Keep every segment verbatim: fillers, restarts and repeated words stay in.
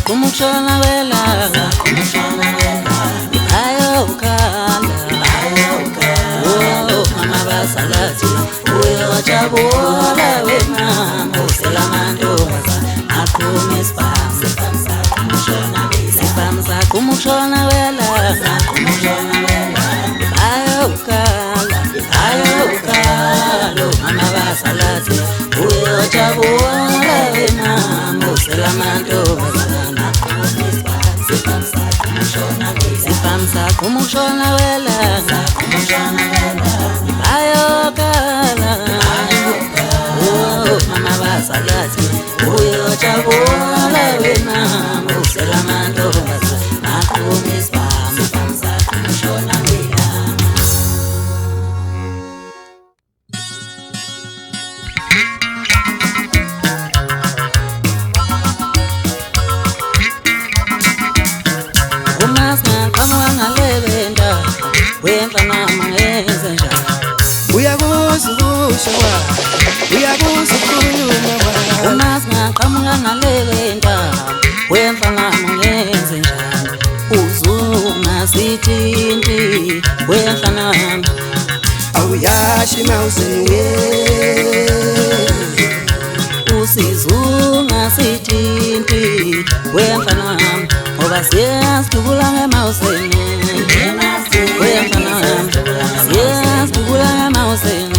Kumushona wela, kumushona wela, ayo ukala, ayo ukala, oh mama basalati, uyo chabula wena, musela mandoza, akumi spam, spam sa kumushona wela, spam sa kumushona wela, kumushona wela, ayo ukala, ayo ukala, oh mama basalati, uyo chabula wena, musela mandoza. Sipamsa kumushona wela, kumushona wela, ayo kala, oh mama basalati, uyo chabula wena, musela mandoza, akumi spam, sipamsa kumushona wela. Uyakuzukushawa, uyakuzukuluma wa Umasna kamunga ngalewenda wemfana mungenze njani uzuma sitindi wemfana awuyashi mawusenwe usizunga sitindi wemfana ngoba siyasibula ngemawusene wemfana siyasibula ngemawusene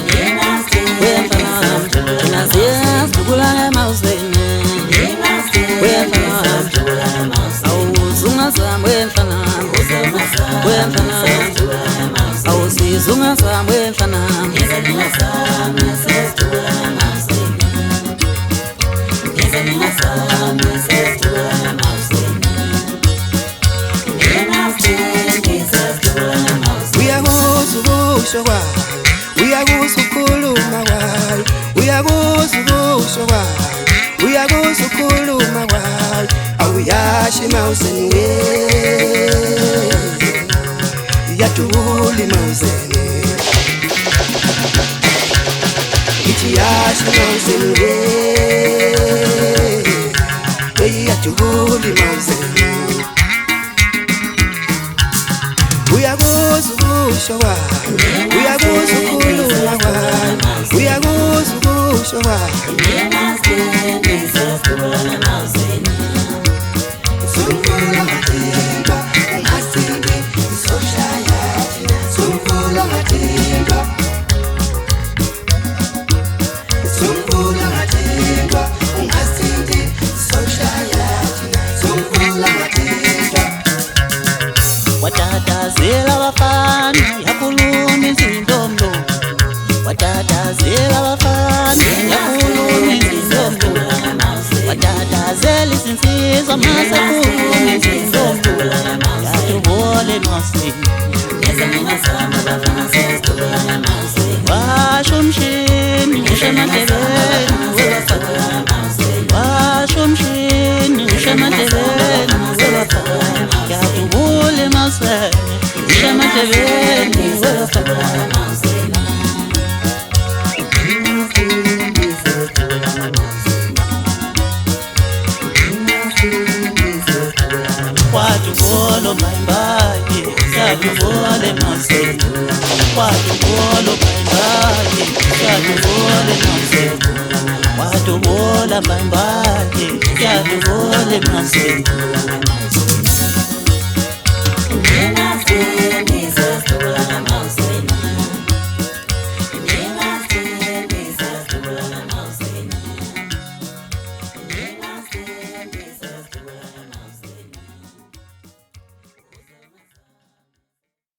Yes, bugula ya mausene. Wefana, au zunga sam wefana, wefana, au si zunga sam wefana. We are Uyakuzukushawa, uyakuzukuluma wa Uyakuzukushawa, uyakuzukuluma wa awuyashi mawusenwe yatuli mawusene ichiyashi mawusenwe yatuli mawusene Uyakuzukushawa, uyakuzukuluma wa Uyakuzukushawa, Sumfula matimba, ungasindi, soshaya, Sumfula matimba, Sumfula matimba, ungasindi, soshaya, Sumfula matimba. Watatazela wafana yakulumi zindomlo Watatazela wafana yakulumi zindomlo Watatazela isinsizo masakumi zindomlo Yatubole mwasi Washo mshini ushamatebeni Washo mshini ushamatebeni Yatubole mwasi ushamatebeni Watubolo maimbaye Yatubole mwasi Watubolo maimbaye Yatubole mwasi Watubola maimbaye Yatubole mwasi